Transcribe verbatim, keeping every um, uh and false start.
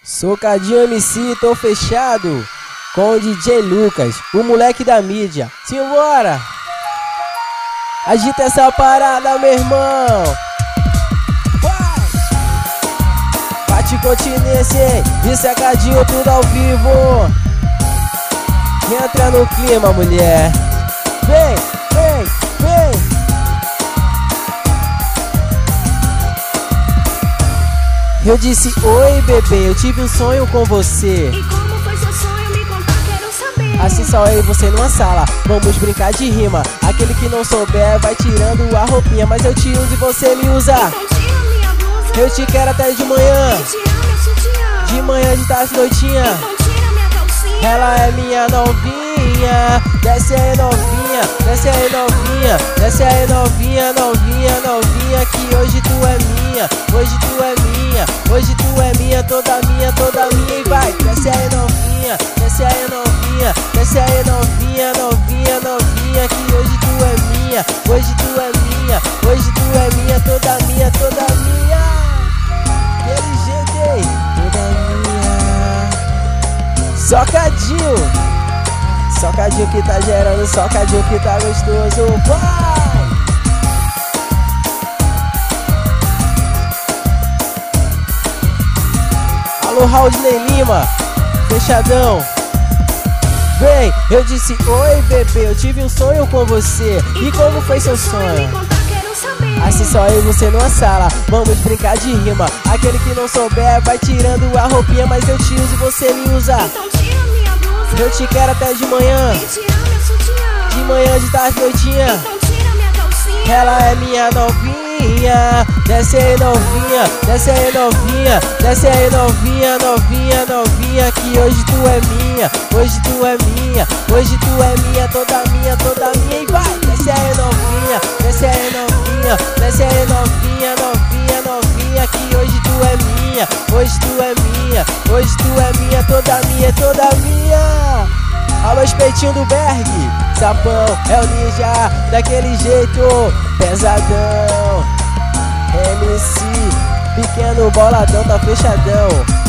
Socadinho M C, tô fechado com o D J Lucas, o moleque da mídia. Simbora! Agita essa parada, meu irmão. Vai! Bate continência, hein? E sacadinho tudo ao vivo. Entra no clima, mulher. Vem, vem, vem. Eu disse, oi bebê, eu tive um sonho com você. E como foi seu sonho? Me conta, quero saber. Assim só eu e você numa sala, vamos brincar de rima. Aquele que não souber vai tirando a roupinha, mas eu te uso e você me usa. Então tira minha blusa. Eu te quero até de manhã. E tira meu sutiã. De manhã, de tarde, noitinha. Então tira minha calcinha. Ela é minha novinha. Desce aí novinha, desce aí novinha. Desce aí novinha, novinha, novinha. Que hoje tu é minha, hoje tu é minha. Hoje tu é minha, toda minha, toda minha. E vai, desce aí novinha, desce aí novinha. Desce aí novinha, novinha, novinha. Que hoje tu é minha, hoje tu é minha. Hoje tu é minha, toda minha, toda minha. Aquele jeito aí, toda minha. Socadinho, socadinho que tá gerando, socadinho que tá gostoso. Vai! Alô, Raudney Lima, fechadão. Vem, eu disse, oi bebê, eu tive um sonho com você. E, e como foi seu sonho? Me conta, quero saber. Assim só eu e você numa sala, vamos brincar de rima. Aquele que não souber vai tirando a roupinha, mas eu te uso e você me usa. Então tira minha blusa. Eu te quero até de manhã. E tira meu sutiã. De manhã, de tarde, noitinha. Então tira minha calcinha. Ela é minha novinha. Desce aí novinha, desce aí novinha. Desce aí novinha, novinha, novinha. Que hoje tu é minha, hoje tu é minha. Hoje tu é minha, toda minha, toda minha. E vai, desce aí novinha, desce aí novinha. Desce aí novinha, novinha, novinha. Que hoje tu é minha, hoje tu é minha. Hoje tu é minha, toda minha, toda minha. Alô, Espeitinho do Berg, Sapão, é o ninja, daquele jeito, pesadão. M C, pequeno boladão, tá fechadão.